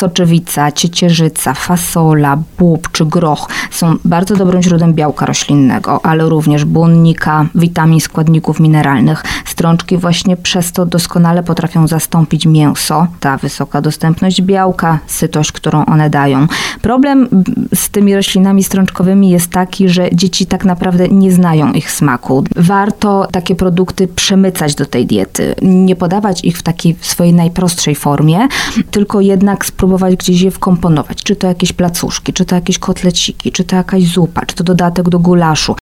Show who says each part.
Speaker 1: soczewica, ciecierzyca, fasola, bób czy groch są bardzo dobrym źródłem białka roślinnego, ale również błonnika, witamin, składników mineralnych. Strączki właśnie przez to doskonale potrafią zastąpić mięso. Ta wysoka dostępność białka, sytość, którą one dają. Problem z tymi roślinami strączkowymi jest taki, że dzieci tak naprawdę nie znają ich smaku. Warto takie produkty przemycać do tej diety. Nie podawać ich w takiej swojej najprostszej formie, tylko jednak spróbować gdzieś je wkomponować. Czy to jakieś placuszki, czy to jakieś kotleciki, czy to jakaś zupa, czy to dodatek do gulaszu.